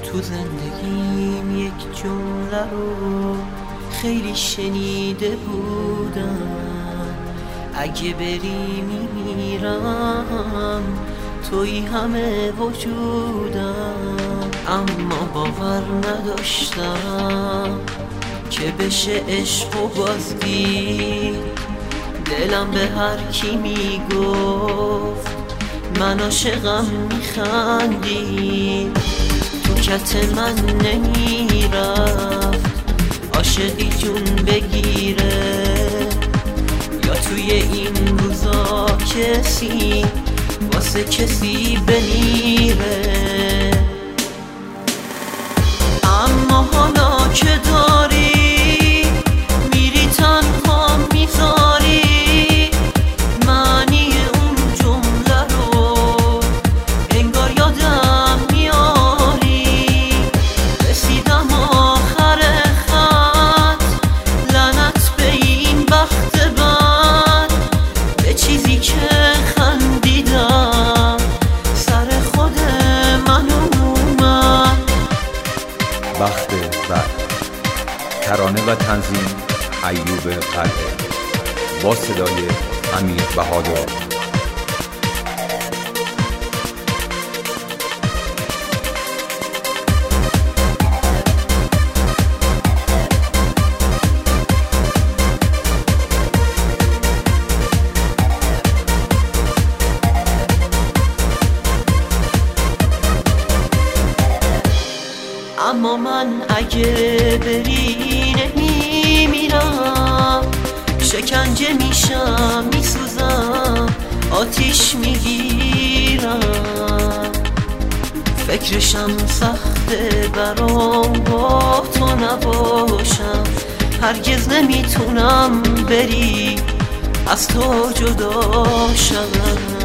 تو زندگیم یک جمله رو خیلی شنیده بودم، اگه بری میمیرم توی همه وجودم. اما باور نداشتم که بشه عشق و بازدید. دلم به هر کی میگفت من عاشقم میخندید. تو کت من نمیرفت عاشقی جون بگیره، یا توی این روزا کسی واسه کسی بمیره. اما حالا که داری میری تنها میذاری معنی اون جمله رو انگار یادم میاری. رسیدم آخر خط، لعنت به این بخت بد، به چیزی که خندیدم سر خود من اومد. بخت بد. ترانه و تنظیم ایوب قلعه، با صدای امیر بهادر. اما من اگه بری نمیمیرم، شکنجه میشم میسوزم آتیش میگیرم. فکرشم سخته برام با تو نباشم، هرگز نمیتونم بری از تو جدا شم.